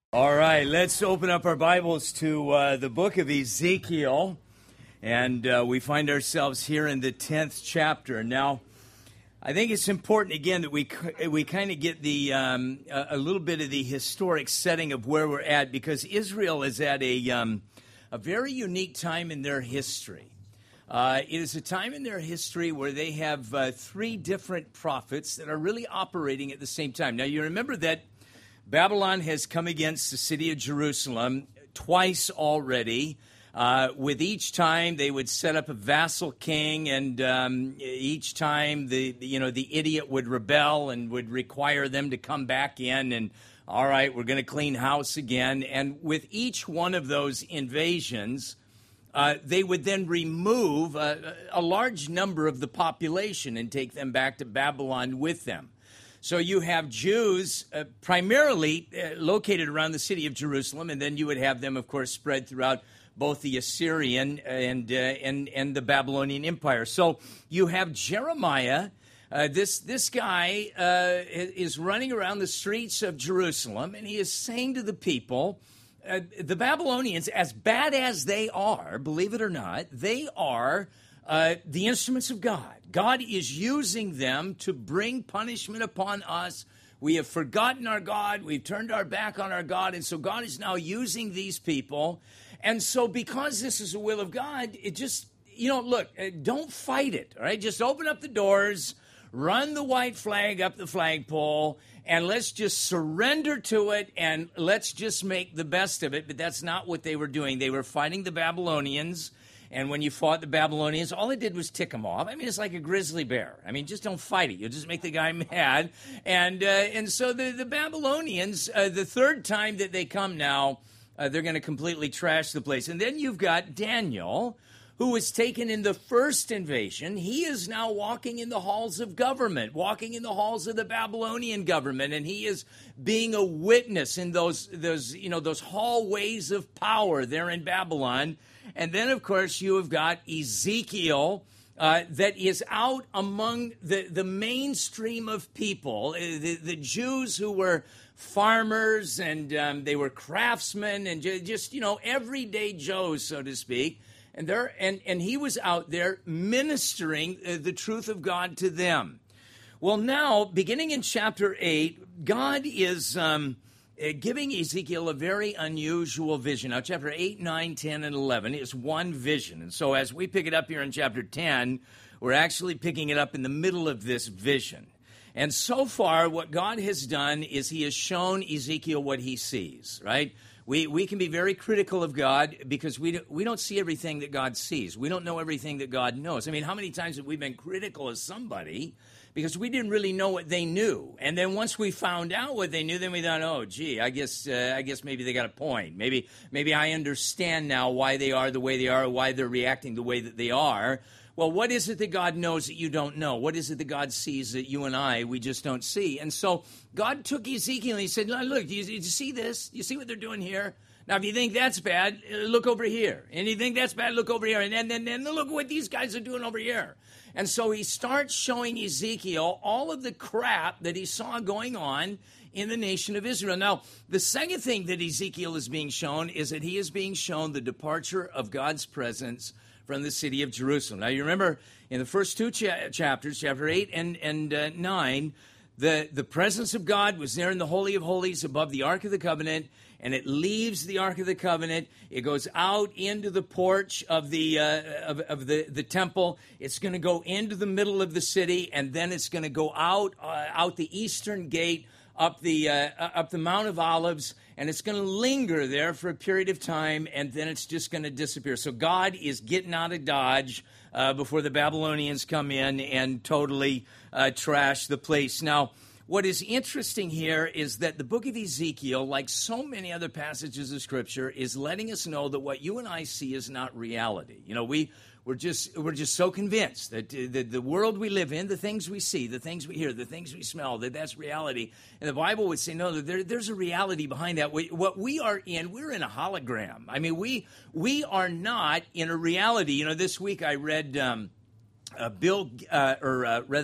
All right, let's open up our Bibles to the book of Ezekiel, and we find ourselves here in the 10th chapter. Now, I think it's important again that we kind of get the a little bit of the historic setting of where we're at, because Israel is at a very unique time in their history. It is a time in their history where they have three different prophets that are really operating at the same time. Now, you remember that Babylon has come against the city of Jerusalem twice already. With each time, they would set up a vassal king, and each time the idiot would rebel and would require them to come back in. And all right, we're going to clean house again. And with each one of those invasions, they would then remove a large number of the population and take them back to Babylon with them. So you have Jews primarily located around the city of Jerusalem, and then you would have them, of course, spread throughout both the Assyrian and the Babylonian Empire. So you have Jeremiah. This guy is running around the streets of Jerusalem, and he is saying to the people, the Babylonians, as bad as they are, believe it or not, they are the instruments of God. God is using them to bring punishment upon us. We have forgotten our God. We've turned our back on our God. And so God is now using these people. And so because this is the will of God, it just, look, don't fight it, all right? Just open up the doors, run the white flag up the flagpole, and let's just surrender to it, and let's just make the best of it. But that's not what they were doing. They were fighting the Babylonians. And when you fought the Babylonians, all it did was tick them off. I mean, it's like a grizzly bear. I mean, just don't fight it. You'll just make the guy mad. And so the Babylonians, the third time that they come now, they're going to completely trash the place. And then you've got Daniel, who was taken in the first invasion. He is now walking in the halls of government, walking in the halls of the Babylonian government, and he is being a witness in those hallways of power there in Babylon. And then, of course, you have got Ezekiel that is out among the mainstream of people, the Jews who were farmers, and they were craftsmen and just everyday Joes, so to speak. And he was out there ministering the truth of God to them. Well, now, beginning in chapter 8, God is giving Ezekiel a very unusual vision. Now, chapter 8, 9, 10, and 11 is one vision. And so as we pick it up here in chapter 10, we're actually picking it up in the middle of this vision. And so far, what God has done is he has shown Ezekiel what he sees, right? We can be very critical of God because we don't see everything that God sees. We don't know everything that God knows. I mean, how many times have we been critical of somebody because we didn't really know what they knew? And then once we found out what they knew, then we thought, oh, gee, I guess maybe they got a point. Maybe I understand now why they are the way they are, or why they're reacting the way that they are. Well, what is it that God knows that you don't know? What is it that God sees that you and we just don't see? And so God took Ezekiel and he said, look, do you see this? You see what they're doing here? Now, if you think that's bad, look over here. And you think that's bad, look over here. And then look what these guys are doing over here. And so he starts showing Ezekiel all of the crap that he saw going on in the nation of Israel. Now, the second thing that Ezekiel is being shown is that he is being shown the departure of God's presence from the city of Jerusalem. Now, you remember in the first two chapters, chapter 8 and 9, the presence of God was there in the Holy of Holies above the Ark of the Covenant, and it leaves the Ark of the Covenant. It goes out into the porch of the temple. It's going to go into the middle of the city, and then it's going to go out the eastern gate, up the Mount of Olives, and it's going to linger there for a period of time, and then it's just going to disappear. So God is getting out of Dodge before the Babylonians come in and totally trash the place. Now, what is interesting here is that the book of Ezekiel, like so many other passages of Scripture, is letting us know that what you and I see is not reality. We're just so convinced that the world we live in, the things we see, the things we hear, the things we smell, that's reality. And the Bible would say, no, there's a reality behind that. What we are in, we're in a hologram. I mean, we are not in a reality. This week I read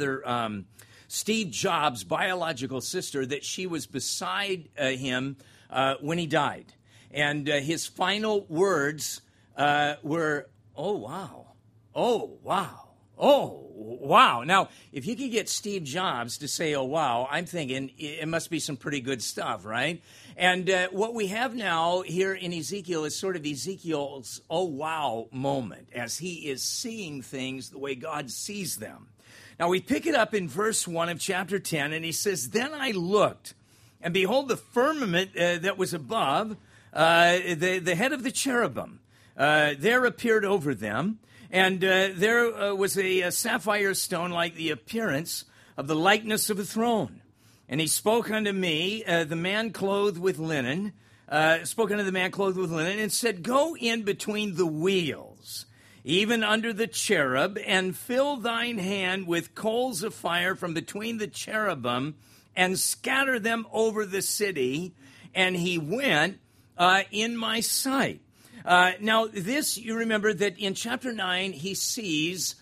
Steve Jobs' biological sister, that she was beside him when he died. And his final words were, "Oh, wow. Oh, wow. Oh, wow." Now, if you could get Steve Jobs to say, "Oh, wow," I'm thinking it must be some pretty good stuff, right? And what we have now here in Ezekiel is sort of Ezekiel's "oh, wow" moment as he is seeing things the way God sees them. Now, we pick it up in verse 1 of chapter 10, and he says, "Then I looked, and behold, the firmament that was above, the head of the cherubim, there appeared over them, and there was a sapphire stone like the appearance of the likeness of a throne. And he spoke unto me, the man clothed with linen, and said, Go in between the wheels, even under the cherub, and fill thine hand with coals of fire from between the cherubim, and scatter them over the city. And he went in my sight." Now, this, you remember that in chapter 9, he sees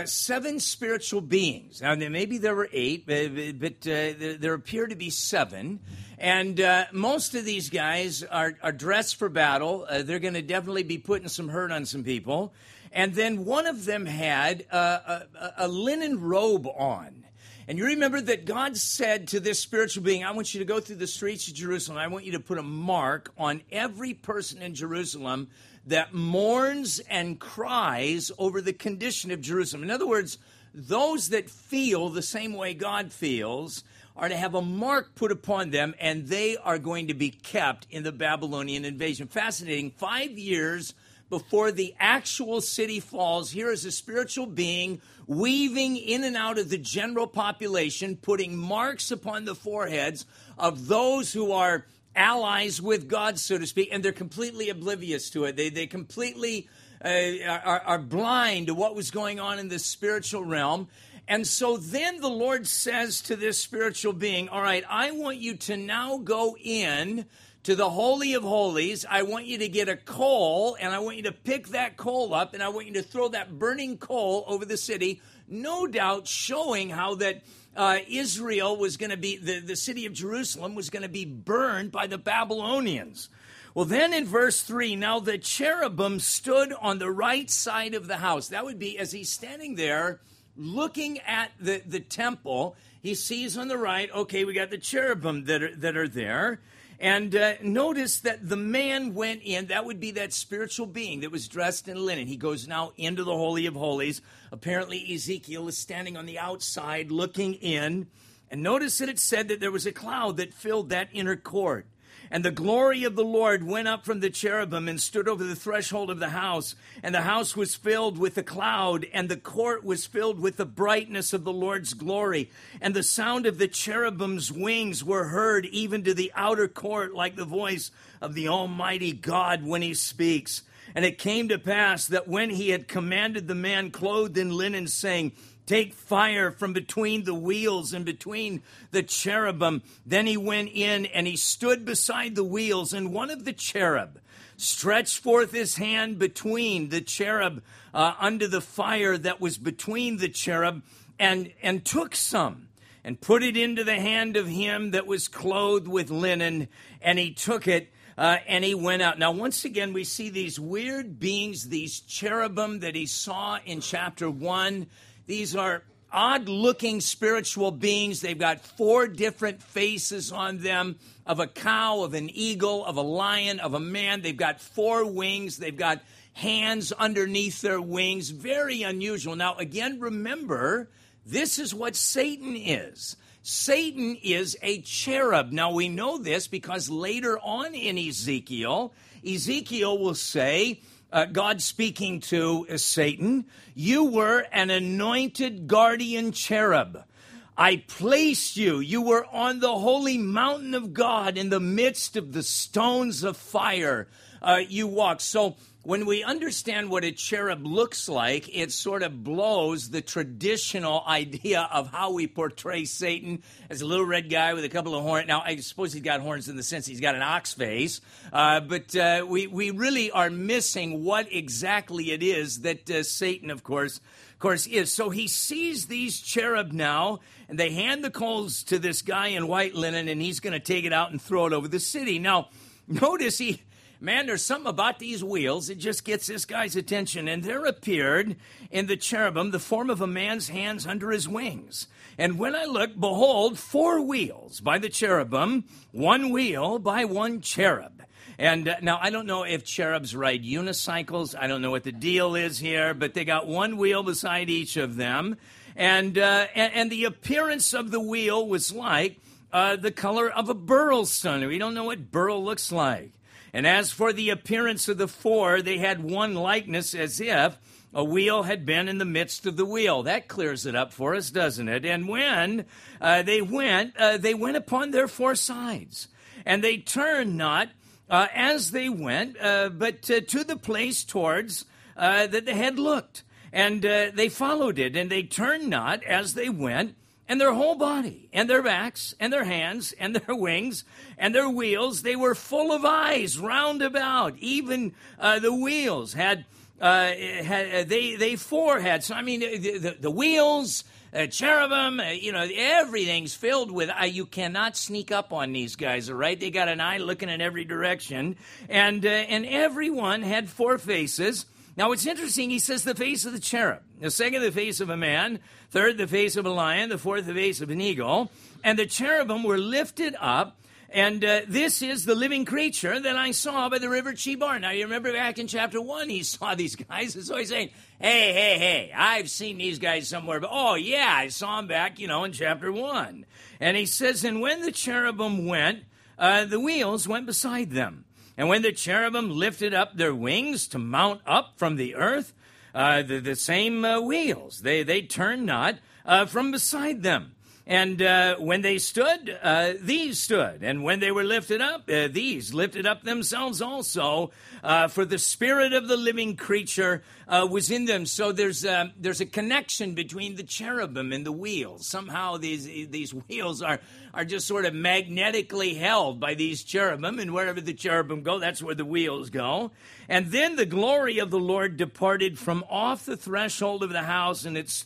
7 spiritual beings. Now, maybe there were 8, but there appear to be 7. And most of these guys are dressed for battle. They're going to definitely be putting some hurt on some people. And then one of them had a linen robe on. And you remember that God said to this spiritual being, "I want you to go through the streets of Jerusalem. I want you to put a mark on every person in Jerusalem that mourns and cries over the condition of Jerusalem." In other words, those that feel the same way God feels are to have a mark put upon them, and they are going to be kept in the Babylonian invasion. Fascinating. 5 years before the actual city falls, here is a spiritual being weaving in and out of the general population, putting marks upon the foreheads of those who are allies with God, so to speak, and they're completely oblivious to it. They completely are blind to what was going on in the spiritual realm. And so then the Lord says to this spiritual being, "All right, I want you to now go in to the Holy of Holies. I want you to get a coal, and I want you to pick that coal up, and I want you to throw that burning coal over the city," no doubt showing how that Israel was going to be, the city of Jerusalem was going to be burned by the Babylonians. Well, then in verse 3, "Now the cherubim stood on the right side of the house." That would be as he's standing there looking at the temple. He sees on the right, okay, we got the cherubim that are there. And notice that the man went in. That would be that spiritual being that was dressed in linen. He goes now into the Holy of Holies. Apparently, Ezekiel is standing on the outside looking in. And notice that it said that there was a cloud that filled that inner court. And the glory of the Lord went up from the cherubim and stood over the threshold of the house. And the house was filled with the cloud, and the court was filled with the brightness of the Lord's glory. And the sound of the cherubim's wings were heard even to the outer court, like the voice of the Almighty God when he speaks. And it came to pass that when he had commanded the man clothed in linen, saying, "Take fire from between the wheels and between the cherubim," then he went in and he stood beside the wheels, and one of the cherub stretched forth his hand between the cherub unto the fire that was between the cherub, and took some and put it into the hand of him that was clothed with linen, and he took it. And he went out. Now, once again, we see these weird beings, these cherubim that he saw in chapter 1. These are odd-looking spiritual beings. They've got 4 different faces on them, of a cow, of an eagle, of a lion, of a man. They've got 4 wings. They've got hands underneath their wings. Very unusual. Now, again, remember, this is what Satan is. Satan is a cherub. Now, we know this because later on in Ezekiel will say, God speaking to Satan, "You were an anointed guardian cherub. I placed you. You were on the holy mountain of God in the midst of the stones of fire. You walked." So when we understand what a cherub looks like, it sort of blows the traditional idea of how we portray Satan as a little red guy with a couple of horns. Now, I suppose he's got horns in the sense he's got an ox face, but we really are missing what exactly it is that Satan, of course, is. So he sees these cherub now, and they hand the coals to this guy in white linen, and he's going to take it out and throw it over the city. Now, notice there's something about these wheels. It just gets this guy's attention. And there appeared in the cherubim the form of a man's hands under his wings. And when I looked, behold, 4 wheels by the cherubim, 1 wheel by 1 cherub. And now, I don't know if cherubs ride unicycles. I don't know what the deal is here, but they got 1 wheel beside each of them. And the appearance of the wheel was like the color of a beryl stone. We don't know what beryl looks like. And as for the appearance of the 4, they had one likeness, as if a wheel had been in the midst of the wheel. That clears it up for us, doesn't it? And when they went upon their 4 sides. And they turned not as they went, but to the place towards that they had looked. And they followed it, and they turned not as they went. And their whole body, and their backs, and their hands, and their wings, and their wheels, they were full of eyes round about. Even the wheels had 4 had. So I mean, the wheels, cherubim, everything's filled with. You cannot sneak up on these guys, all right? They got an eye looking in every direction, and everyone had 4 faces. Now, it's interesting, he says the face of the cherub, the second the face of a man, third the face of a lion, the fourth the face of an eagle, and the cherubim were lifted up, and this is the living creature that I saw by the river Chebar. Now, you remember back in chapter 1, he saw these guys, and so he's saying, hey, I've seen these guys somewhere, but yeah, I saw them back, in chapter 1. And he says, and when the cherubim went, the wheels went beside them. And when the cherubim lifted up their wings to mount up from the earth, the same wheels, they turned not from beside them. And when they stood, these stood. And when they were lifted up, these lifted up themselves also, for the spirit of the living creature was in them. So there's a connection between the cherubim and the wheels. Somehow these wheels are just sort of magnetically held by these cherubim, and wherever the cherubim go, that's where the wheels go. And then the glory of the Lord departed from off the threshold of the house,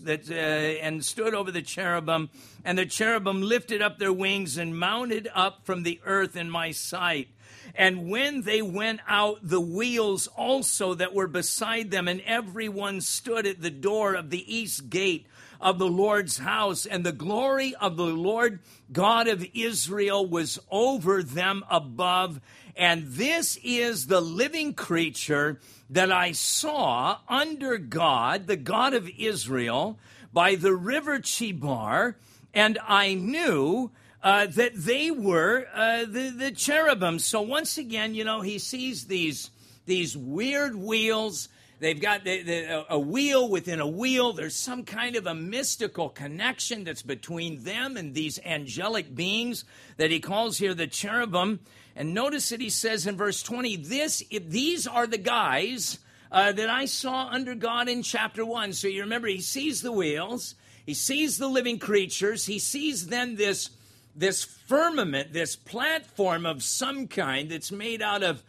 and stood over the cherubim. And the cherubim lifted up their wings and mounted up from the earth in my sight. And when they went out, the wheels also that were beside them, and everyone stood at the door of the east gate of the Lord's house, and the glory of the Lord God of Israel was over them above. And this is the living creature that I saw under God, the God of Israel, by the river Chebar, and I knew that they were the cherubim. So once again, he sees these weird wheels. They've got a wheel within a wheel. There's some kind of a mystical connection that's between them and these angelic beings that he calls here the cherubim. And notice that he says in verse 20, these are the guys that I saw under God in chapter 1. So you remember, he sees the wheels. He sees the living creatures. He sees then this firmament, this platform of some kind that's made out of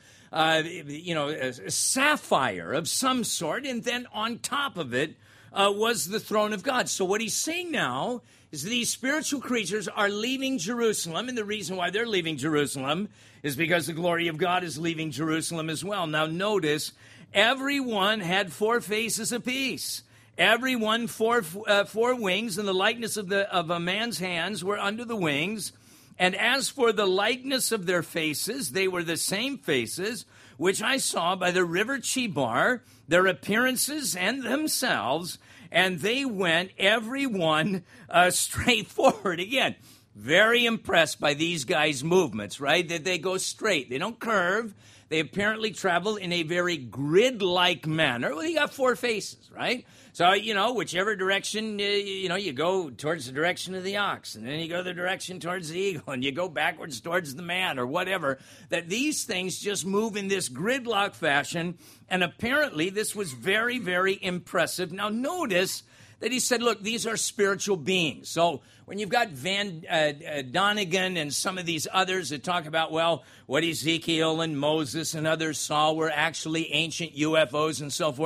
a sapphire of some sort, and then on top of it was the throne of God. So what he's saying now is these spiritual creatures are leaving Jerusalem, and the reason why they're leaving Jerusalem is because the glory of God is leaving Jerusalem as well. Now notice, everyone had 4 faces apiece. Everyone 4 wings, and the likeness of a man's hands were under the wings. And as for the likeness of their faces, they were the same faces which I saw by the river Chebar, their appearances and themselves, and they went every one straight forward. Again, very impressed by these guys' movements, right? That they go straight. They don't curve. They apparently travel in a very grid-like manner. Well, you got 4 faces, right? So, whichever direction, you go towards the direction of the ox, and then you go the direction towards the eagle, and you go backwards towards the man, or whatever, that these things just move in this gridlock fashion, and apparently this was very, very impressive. Now, notice that he said, look, these are spiritual beings. So when you've got Van Donigan and some of these others that talk about, what Ezekiel and Moses and others saw were actually ancient UFOs and so forth,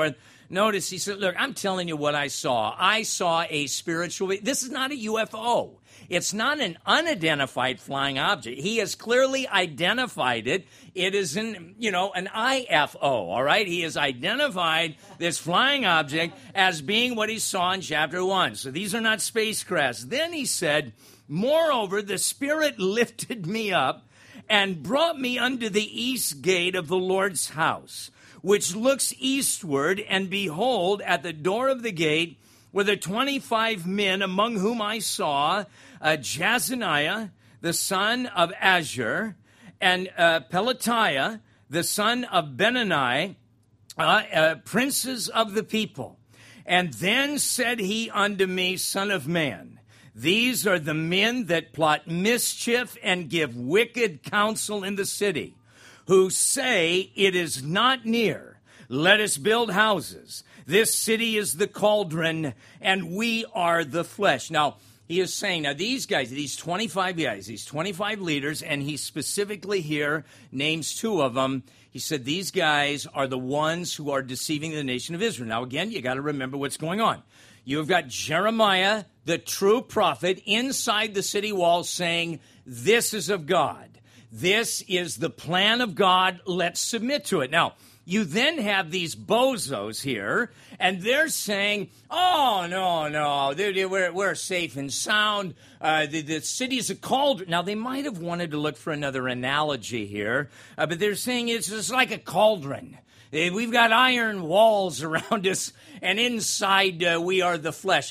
Notice he said, look, I'm telling you what I saw. I saw a spiritual, this is not a UFO. It's not an unidentified flying object. He has clearly identified it. It is an IFO, all right? He has identified this flying object as being what he saw in chapter 1. So these are not spacecrafts. Then he said, moreover, the Spirit lifted me up and brought me unto the east gate of the Lord's house, which looks eastward, and behold, at the door of the gate were the 25 men, among whom I saw Jazaniah, the son of Azur, and Pelatiah, the son of Benani, princes of the people. And then said he unto me, Son of man, these are the men that plot mischief and give wicked counsel in the city, who say, it is not near, let us build houses. This city is the cauldron, and we are the flesh. Now, he is saying, now these guys, these 25 guys, these 25 leaders, and he specifically here names 2 of them. He said these guys are the ones who are deceiving the nation of Israel. Now, again, you got to remember what's going on. You've got Jeremiah, the true prophet, inside the city walls saying, this is of God. This is the plan of God. Let's submit to it. Now, you then have these bozos here, and they're saying, oh, no, we're safe and sound. The city's a cauldron. Now, they might have wanted to look for another analogy here, but they're saying it's just like a cauldron. We've got iron walls around us, and inside we are the flesh.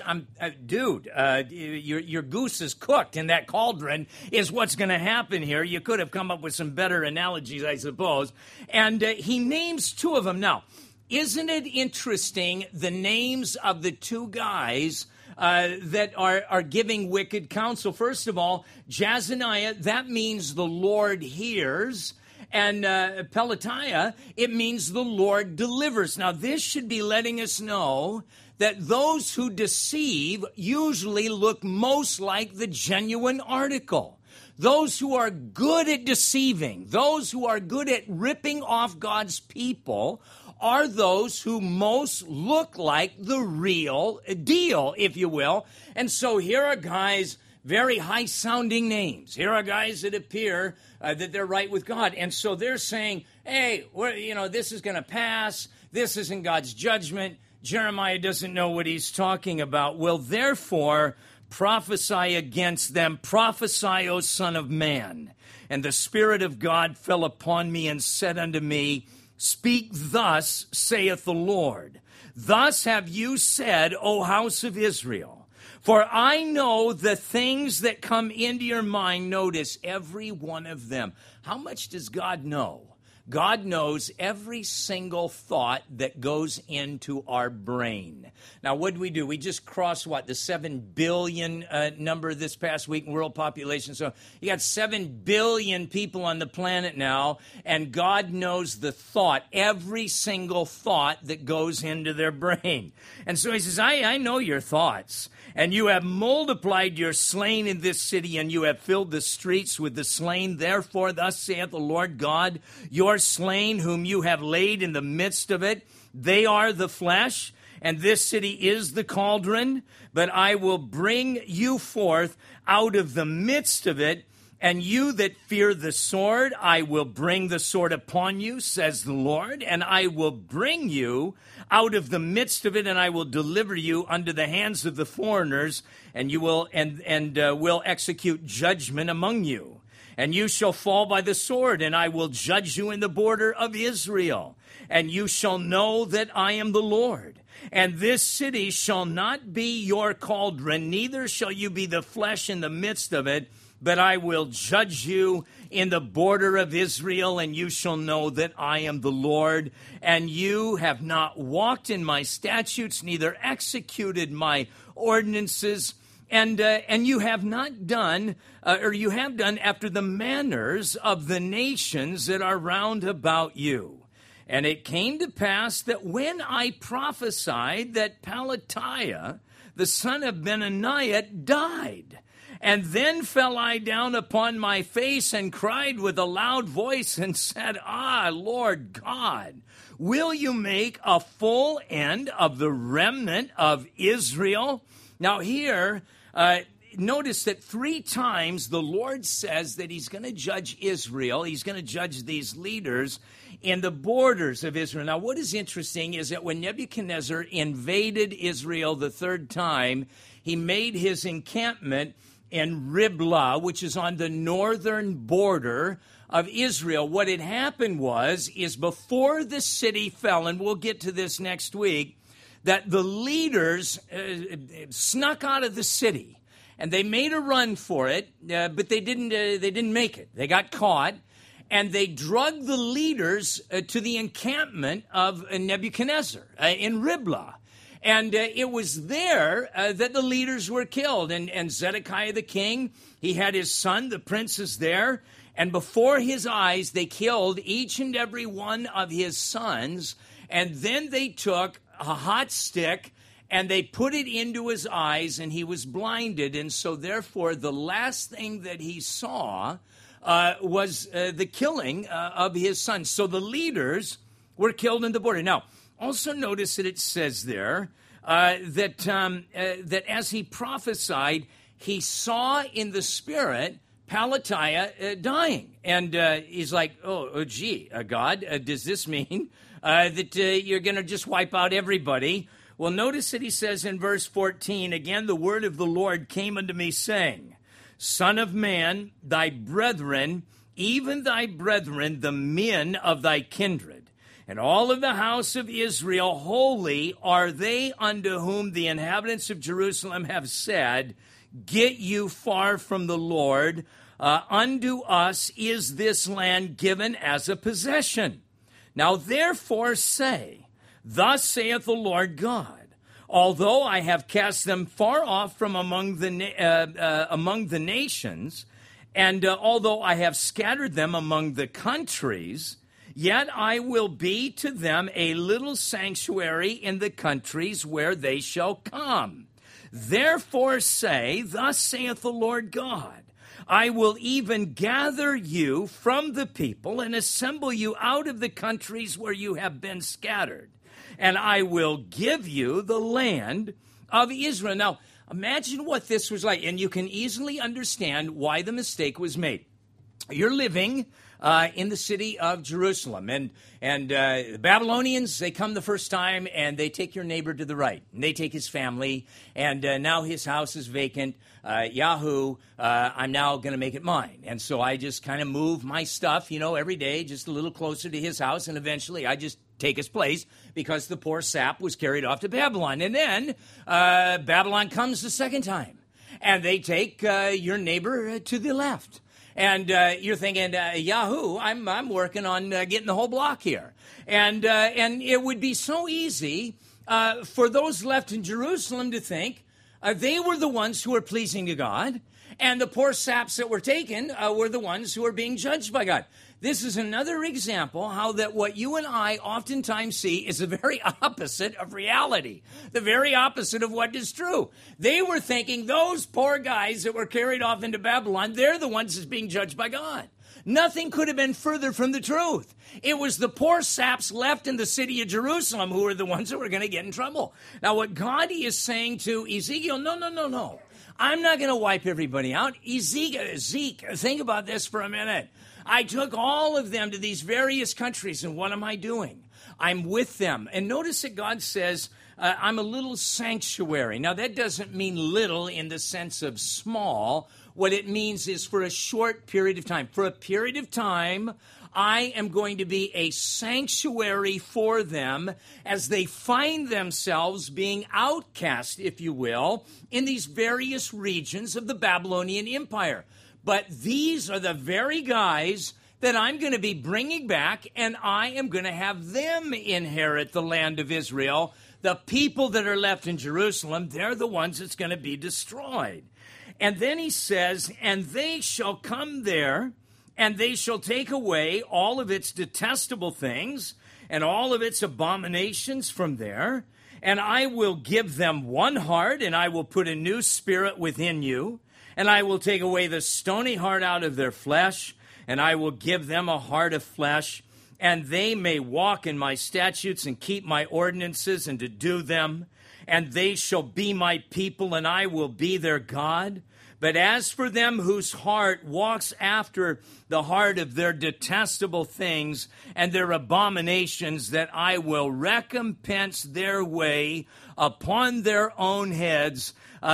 Your goose is cooked in that cauldron is what's going to happen here. You could have come up with some better analogies, I suppose. And he names 2 of them. Now, isn't it interesting, the names of the 2 guys that are giving wicked counsel? First of all, Jazaniah, that means the Lord hears. And Pelatiah, it means the Lord delivers. Now, this should be letting us know that those who deceive usually look most like the genuine article. Those who are good at deceiving, those who are good at ripping off God's people, are those who most look like the real deal, if you will. And so here are guys, very high-sounding names. Here are guys that appear that they're right with God. And so they're saying, hey, this is going to pass. This isn't God's judgment. Jeremiah doesn't know what he's talking about. Well, therefore, prophesy against them. Prophesy, O Son of Man. And the Spirit of God fell upon me and said unto me, Speak thus, saith the Lord. Thus have you said, O house of Israel. For I know the things that come into your mind. Notice every one of them. How much does God know? God knows every single thought that goes into our brain. Now, what do? We just crossed, the 7 billion number this past week in world population. So you got 7 billion people on the planet now, and God knows the thought, every single thought that goes into their brain. And so he says, I know your thoughts. And you have multiplied your slain in this city, and you have filled the streets with the slain. Therefore, thus saith the Lord God, your slain whom you have laid in the midst of it, they are the flesh, and this city is the cauldron. But I will bring you forth out of the midst of it, and you that fear the sword, I will bring the sword upon you, says the Lord, and I will bring you out of the midst of it, and I will deliver you unto the hands of the foreigners, and you will will execute judgment among you. And you shall fall by the sword, and I will judge you in the border of Israel. And you shall know that I am the Lord. And this city shall not be your cauldron, neither shall you be the flesh in the midst of it, but I will judge you in the border of Israel, and you shall know that I am the Lord. And you have not walked in my statutes, neither executed my ordinances, and you have not done, or you have done after the manners of the nations that are round about you. And it came to pass that when I prophesied that Pelatiah, the son of Benaniah, died. And then fell I down upon my face and cried with a loud voice and said, Ah, Lord God, will you make a full end of the remnant of Israel? Now here, notice that 3 times the Lord says that he's going to judge Israel. He's going to judge these leaders in the borders of Israel. Now, what is interesting is that when Nebuchadnezzar invaded Israel the 3rd time, he made his encampment in Riblah, which is on the northern border of Israel. What had happened is before the city fell, and we'll get to this next week, that the leaders snuck out of the city, and they made a run for it, but they didn't make it. They got caught, and they drugged the leaders to the encampment of Nebuchadnezzar in Riblah. And it was there that the leaders were killed. And Zedekiah the king, he had his son, the princes there. And before his eyes, they killed each and every one of his sons. And then they took a hot stick and they put it into his eyes, and he was blinded. And so therefore, the last thing that he saw was the killing of his sons. So the leaders were killed in the border. Now, also notice that it says there that as he prophesied, he saw in the spirit Pelatiah dying. And he's like, gee, God, does this mean that you're going to just wipe out everybody? Well, notice that he says in verse 14, again, the word of the Lord came unto me, saying, Son of man, thy brethren, even thy brethren, the men of thy kindred, and all of the house of Israel, holy are they unto whom the inhabitants of Jerusalem have said, Get you far from the Lord, unto us is this land given as a possession. Now therefore say, Thus saith the Lord God, although I have cast them far off from among the nations, and although I have scattered them among the countries, yet I will be to them a little sanctuary in the countries where they shall come. Therefore say, Thus saith the Lord God, I will even gather you from the people and assemble you out of the countries where you have been scattered, and I will give you the land of Israel. Now, imagine what this was like, and you can easily understand why the mistake was made. You're living in the city of Jerusalem, and the Babylonians, they come the first time, and they take your neighbor to the right, and they take his family, and now his house is vacant. Yahoo, I'm now going to make it mine. And so I just kind of move my stuff, every day, just a little closer to his house, and eventually I just take his place because the poor sap was carried off to Babylon. And then Babylon comes the second time, and they take your neighbor to the left. And you're thinking, Yahoo, I'm working on getting the whole block here. And it would be so easy for those left in Jerusalem to think they were the ones who were pleasing to God, and the poor saps that were taken were the ones who were being judged by God. This is another example how that what you and I oftentimes see is the very opposite of reality, the very opposite of what is true. They were thinking those poor guys that were carried off into Babylon, they're the ones that's being judged by God. Nothing could have been further from the truth. It was the poor saps left in the city of Jerusalem who were the ones that were going to get in trouble. Now, what God is saying to Ezekiel, no. I'm not going to wipe everybody out. Zeke, think about this for a minute. I took all of them to these various countries, and what am I doing? I'm with them. And notice that God says, I'm a little sanctuary. Now, that doesn't mean little in the sense of small. What it means is for a short period of time. For a period of time, I am going to be a sanctuary for them as they find themselves being outcast, if you will, in these various regions of the Babylonian Empire. But these are the very guys that I'm going to be bringing back, and I am going to have them inherit the land of Israel. The people that are left in Jerusalem, they're the ones that's going to be destroyed. And then he says, and they shall come there, and they shall take away all of its detestable things and all of its abominations from there, and I will give them one heart, and I will put a new spirit within you, And I will take away the stony heart out of their flesh, and I will give them a heart of flesh, and they may walk in my statutes and keep my ordinances and to do them. And they shall be my people, and I will be their God. But as for them whose heart walks after the heart of their detestable things and their abominations, that I will recompense their way upon their own heads,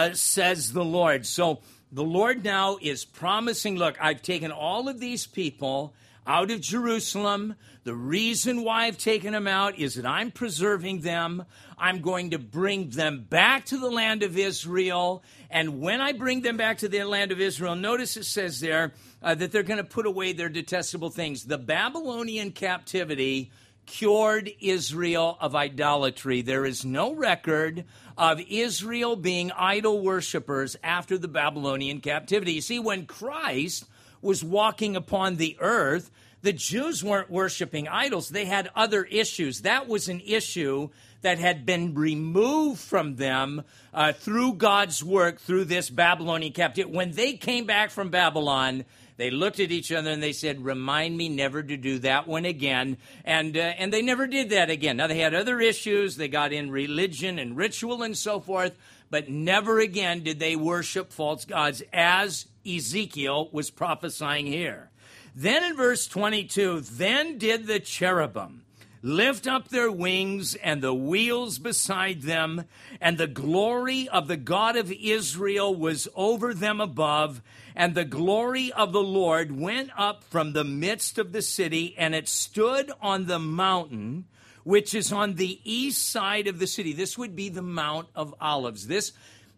says the Lord. So the Lord now is promising, look, I've taken all of these people out of Jerusalem. The reason why I've taken them out is that I'm preserving them. I'm going to bring them back to the land of Israel. And when I bring them back to the land of Israel, notice it says there that they're going to put away their detestable things. The Babylonian captivity cured Israel of idolatry. There is no record of Israel being idol worshipers after the Babylonian captivity. You see, when Christ was walking upon the earth, the Jews weren't worshiping idols. They had other issues. That was an issue that had been removed from them through God's work, through this Babylonian captivity. When they came back from Babylon, they looked at each other and they said, remind me never to do that one again. And they never did that again. Now, they had other issues. They got in religion and ritual and so forth, but never again did they worship false gods, as Ezekiel was prophesying here. Then in verse 22, then did the cherubim lift up their wings and the wheels beside them, and the glory of the God of Israel was over them above, and the glory of the Lord went up from the midst of the city, and it stood on the mountain which is on the east side of the city. This would be the Mount of Olives. This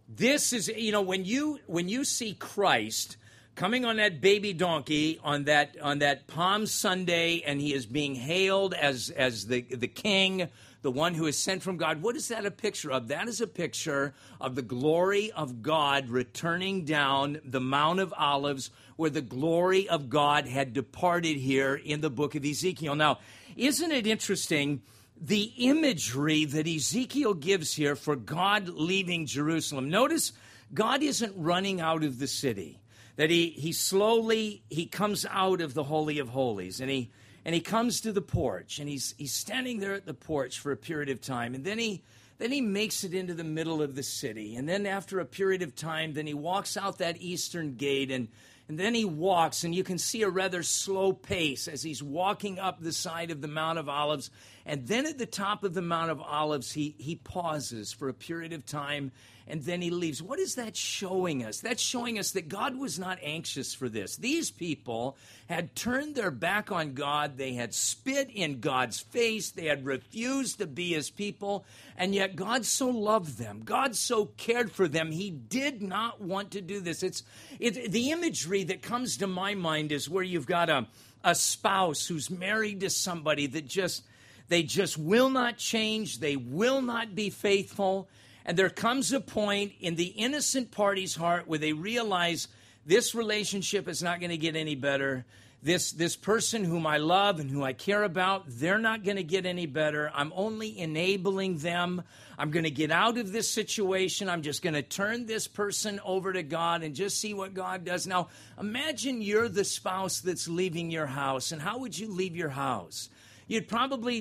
is, when you see Christ coming on that baby donkey on that Palm Sunday, and he is being hailed as the king, the one who is sent from God. What is that a picture of? That is a picture of the glory of God returning down the Mount of Olives, where the glory of God had departed here in the book of Ezekiel. Now, isn't it interesting the imagery that Ezekiel gives here for God leaving Jerusalem? Notice God isn't running out of the city. That he slowly comes out of the Holy of Holies, and he comes to the porch, and he's standing there at the porch for a period of time, and then he makes it into the middle of the city, and then after a period of time, then he walks out that eastern gate, and then he walks, and you can see a rather slow pace as he's walking up the side of the Mount of Olives, and then at the top of the Mount of Olives, he pauses for a period of time, and then he leaves. What is that showing us? That's showing us that God was not anxious for this. These people had turned their back on God. They had spit in God's face. They had refused to be his people. And yet God so loved them. God so cared for them. He did not want to do this. The imagery that comes to my mind is where you've got a spouse who's married to somebody that they just will not change. They will not be faithful. And there comes a point in the innocent party's heart where they realize this relationship is not going to get any better. This person whom I love and who I care about, they're not going to get any better. I'm only enabling them. I'm going to get out of this situation. I'm just going to turn this person over to God and just see what God does. Now, imagine you're the spouse that's leaving your house. And how would you leave your house? You'd probably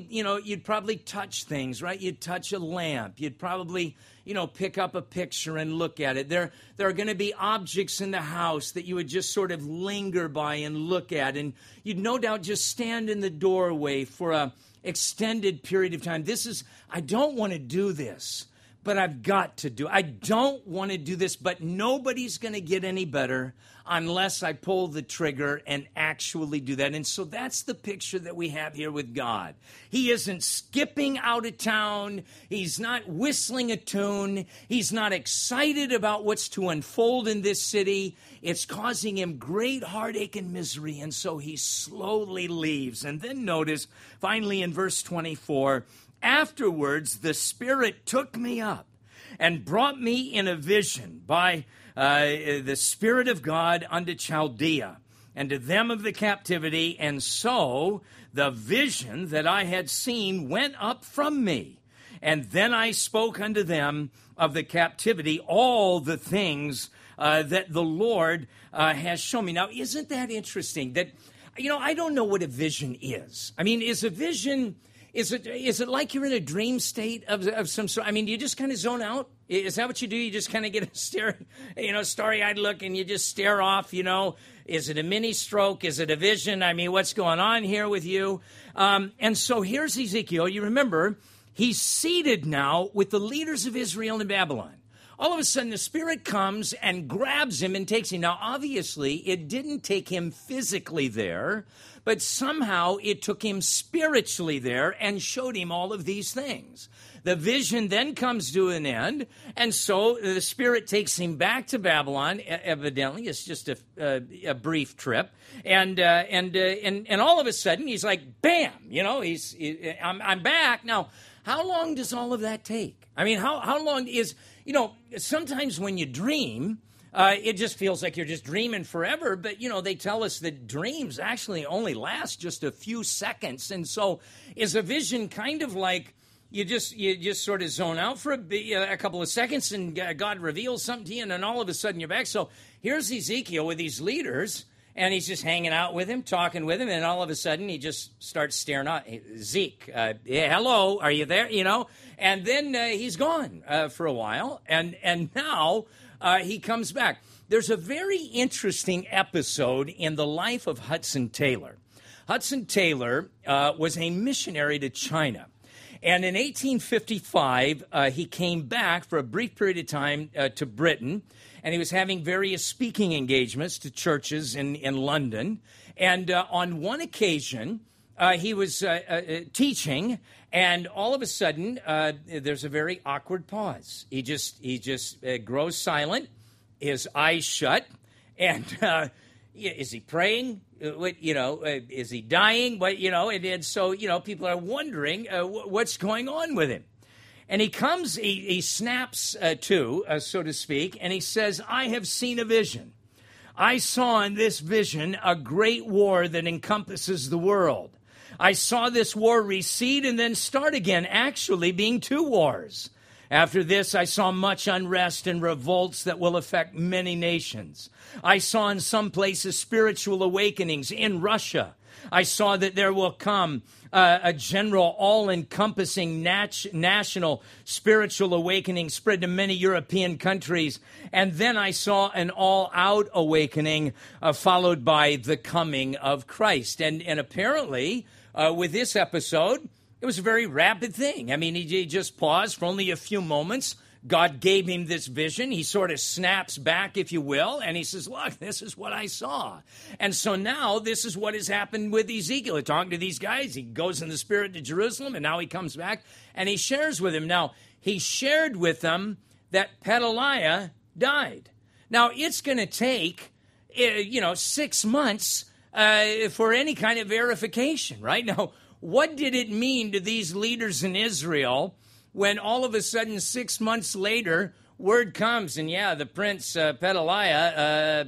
touch things, right? You'd touch a lamp. You'd probably, pick up a picture and look at it. There are going to be objects in the house that you would just sort of linger by and look at. And you'd no doubt just stand in the doorway for an extended period of time. I don't want to do this, but I've got to do it. I don't want to do this, but nobody's going to get any better unless I pull the trigger and actually do that. And so that's the picture that we have here with God. He isn't skipping out of town. He's not whistling a tune. He's not excited about what's to unfold in this city. It's causing him great heartache and misery, and so he slowly leaves. And then notice, finally in verse 24, afterwards the Spirit took me up and brought me in a vision by the Spirit of God unto Chaldea, and to them of the captivity. And so the vision that I had seen went up from me. And then I spoke unto them of the captivity all the things that the Lord has shown me. Now, isn't that interesting? That, I don't know what a vision is. I mean, is a vision... Is it like you're in a dream state of some sort? I mean, do you just kind of zone out? Is that what you do? You just kind of get a starry-eyed look and you just stare off, Is it a mini stroke? Is it a vision? I mean, what's going on here with you? And so here's Ezekiel. You remember, he's seated now with the leaders of Israel in Babylon. All of a sudden, the Spirit comes and grabs him and takes him. Now, obviously, it didn't take him physically there, but somehow it took him spiritually there and showed him all of these things. The vision then comes to an end, and so the Spirit takes him back to Babylon. Evidently, it's just a brief trip, and all of a sudden he's like, bam! I'm back now. How long does all of that take? I mean, how long is sometimes when you dream. It just feels like you're just dreaming forever, but, they tell us that dreams actually only last just a few seconds. And so is a vision kind of like you just sort of zone out for a couple of seconds and God reveals something to you, and then all of a sudden you're back. So here's Ezekiel with these leaders, and he's just hanging out with him, talking with him, and all of a sudden he just starts staring out. Hey, Zeke, hello, are you there? And then he's gone for a while, and now... he comes back. There's a very interesting episode in the life of Hudson Taylor. Hudson Taylor was a missionary to China. And in 1855, he came back for a brief period of time to Britain. And he was having various speaking engagements to churches in London. And on one occasion, he was teaching, and all of a sudden, there's a very awkward pause. He just grows silent, his eyes shut, and is he praying? Is he dying? And so people are wondering what's going on with him. And he snaps to, so to speak, and he says, "I have seen a vision. I saw in this vision a great war that encompasses the world. I saw this war recede and then start again, actually being two wars. After this, I saw much unrest and revolts that will affect many nations. I saw in some places spiritual awakenings in Russia. I saw that there will come a general, all-encompassing national spiritual awakening spread to many European countries. And then I saw an all-out awakening followed by the coming of Christ." And apparently... with this episode, it was a very rapid thing. I mean, he just paused for only a few moments. God gave him this vision. He sort of snaps back, if you will, and he says, look, this is what I saw. And so now this is what has happened with Ezekiel. Talking to these guys, he goes in the Spirit to Jerusalem, and now he comes back, and he shares with him. Now, he shared with them that Pedaliah died. Now, it's going to take, 6 months for any kind of verification, right? Now, what did it mean to these leaders in Israel when all of a sudden 6 months later, word comes, and the prince Pelatiah,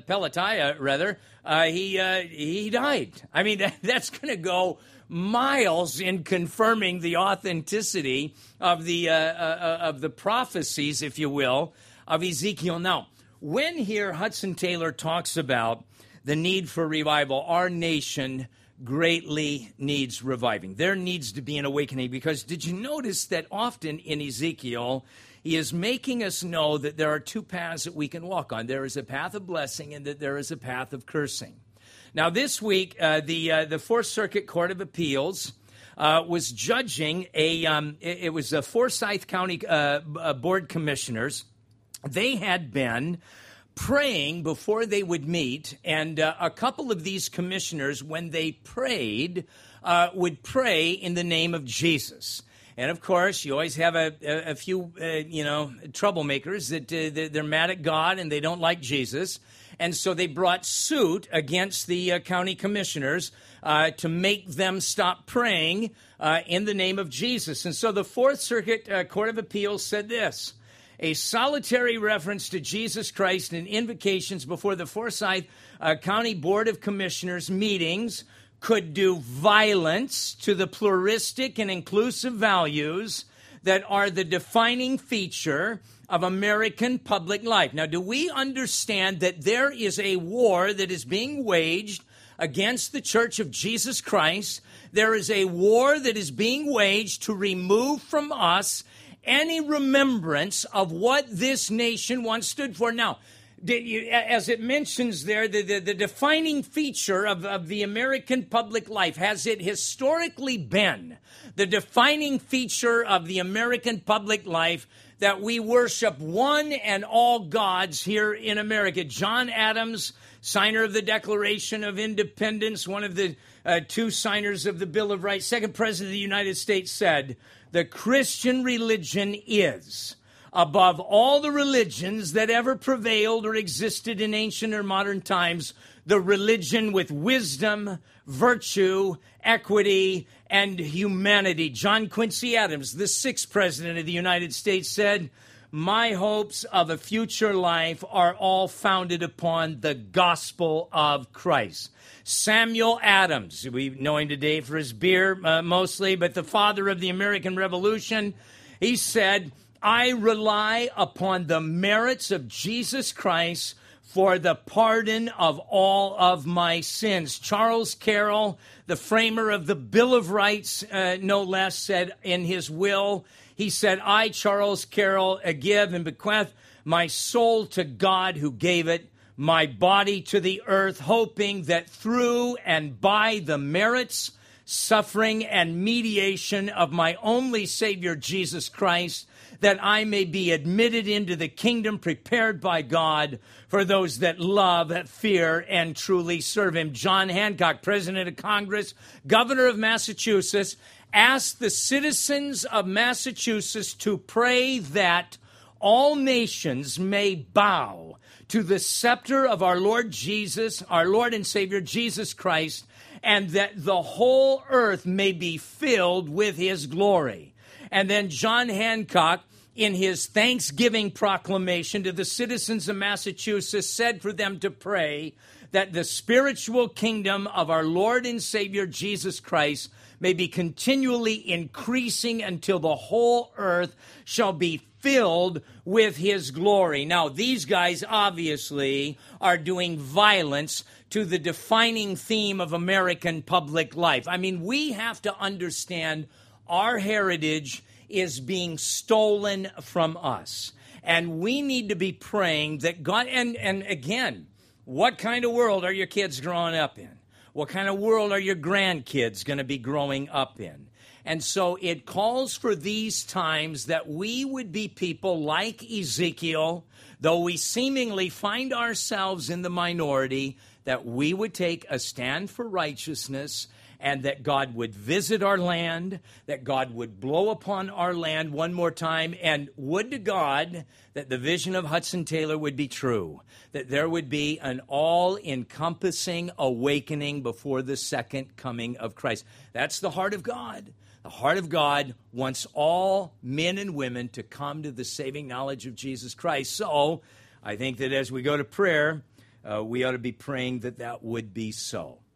he died. I mean, that's going to go miles in confirming the authenticity of the prophecies, if you will, of Ezekiel. Now, when here Hudson Taylor talks about the need for revival, our nation greatly needs reviving. There needs to be an awakening, because did you notice that often in Ezekiel, he is making us know that there are two paths that we can walk on. There is a path of blessing and that there is a path of cursing. Now, this week, the Fourth Circuit Court of Appeals was judging it was the Forsyth County Board Commissioners. They had been praying before they would meet, and a couple of these commissioners, when they prayed, would pray in the name of Jesus. And of course, you always have a few, troublemakers that they're mad at God and they don't like Jesus. And so they brought suit against the county commissioners to make them stop praying in the name of Jesus. And so the Fourth Circuit Court of Appeals said this: a solitary reference to Jesus Christ in invocations before the Forsyth County Board of Commissioners meetings could do violence to the pluralistic and inclusive values that are the defining feature of American public life. Now, do we understand that there is a war that is being waged against the Church of Jesus Christ? There is a war that is being waged to remove from us any remembrance of what this nation once stood for. Now, as it mentions there, the defining feature of the American public life, has it historically been the defining feature of the American public life that we worship one and all gods here in America? John Adams, signer of the Declaration of Independence, one of the two signers of the Bill of Rights, second president of the United States, said, "The Christian religion is, above all the religions that ever prevailed or existed in ancient or modern times, the religion with wisdom, virtue, equity, and humanity." John Quincy Adams, the sixth president of the United States, said, "My hopes of a future life are all founded upon the gospel of Christ." Samuel Adams, we know him today for his beer mostly, but the father of the American Revolution, he said, "I rely upon the merits of Jesus Christ for the pardon of all of my sins." Charles Carroll, the framer of the Bill of Rights, no less, said in his will, he said, "I, Charles Carroll, give and bequeath my soul to God who gave it, my body to the earth, hoping that through and by the merits, suffering, and mediation of my only Savior, Jesus Christ, that I may be admitted into the kingdom prepared by God for those that love, fear, and truly serve him." John Hancock, President of Congress, Governor of Massachusetts, asked the citizens of Massachusetts to pray that all nations may bow to the scepter of our Lord Jesus, our Lord and Savior Jesus Christ, and that the whole earth may be filled with his glory. And then John Hancock, in his Thanksgiving proclamation to the citizens of Massachusetts, said for them to pray that the spiritual kingdom of our Lord and Savior Jesus Christ may be continually increasing until the whole earth shall be filled with his glory. Now, these guys obviously are doing violence to the defining theme of American public life. I mean, we have to understand our heritage is being stolen from us. And we need to be praying that God, and again, what kind of world are your kids growing up in? What kind of world are your grandkids going to be growing up in? And so it calls for these times that we would be people like Ezekiel, though we seemingly find ourselves in the minority, that we would take a stand for righteousness, and that God would visit our land, that God would blow upon our land one more time, and would to God that the vision of Hudson Taylor would be true, that there would be an all-encompassing awakening before the second coming of Christ. That's the heart of God. The heart of God wants all men and women to come to the saving knowledge of Jesus Christ. So I think that as we go to prayer, we ought to be praying that that would be so.